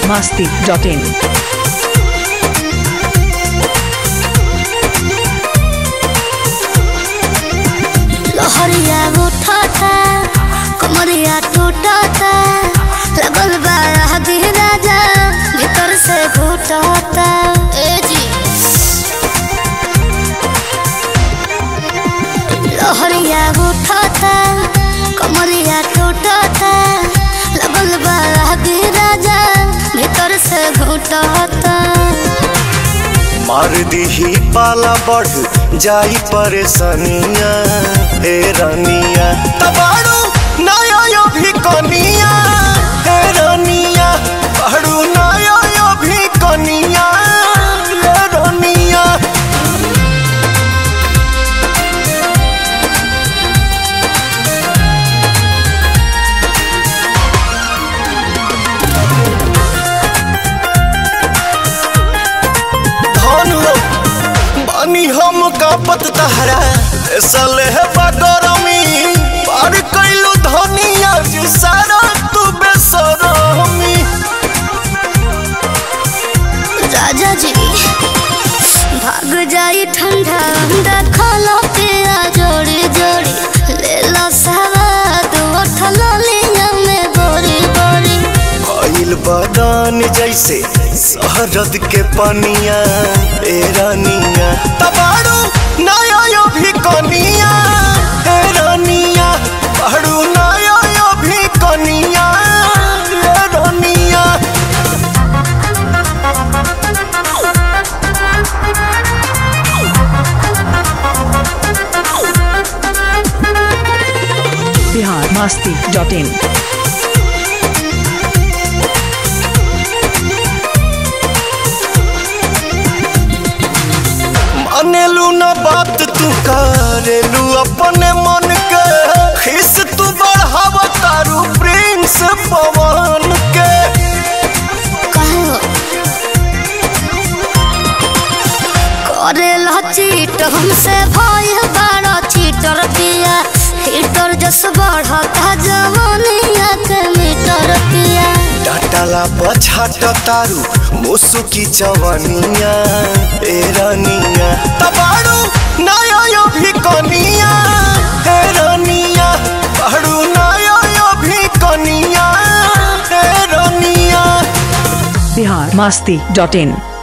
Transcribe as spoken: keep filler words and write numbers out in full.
masti dot in. लहरिया उठाता कमरिया टूटाता लगल बा आधी राजा भीतर से घुटाता ए जी लहरिया उठाता कमरिया टूटाता लगल बा आधी राजा भीतर से घुटाता मार दीही पाला बढ़ जाई परेशानिया हे रानिया तबाड़ू नया यो भी कनिया हे रानिया तबाड़ू नया यो भी कनिया हे रानिया हम कापत तहरा सले बगरमी पार कैलू धनिया जी सारा तू बेसरमी राजा जी भाग जाई ठंडा अंडा खाला पिया जोड़ी जोड़ी ले लो सवाद उठल लिया में बोरी बोरी आइल बगान जैसे शहरद के पनिया ए रानिया तबाड़ू नया यो भी कनिया ए रानिया तबाड़ू नया यो भी कनिया ए रानिया Bihar masti dot in. अनेलू न बात तू करेलू अपने मन के खिस तू बढ़ाव तारू प्रिंस पवन के कहो करे चीट हमसे भाई बड़ा चीटर पिया हीटर जस बढ़ता जवानिया के मीटर पिया डाटाला पछाट तारू मुसुकी जवानिया ए रानिया तबाड़ू नया यो भी कनिया ए रानिया तबाड़ू नया यो भी कनिया ए रानिया Bihar masti dot in.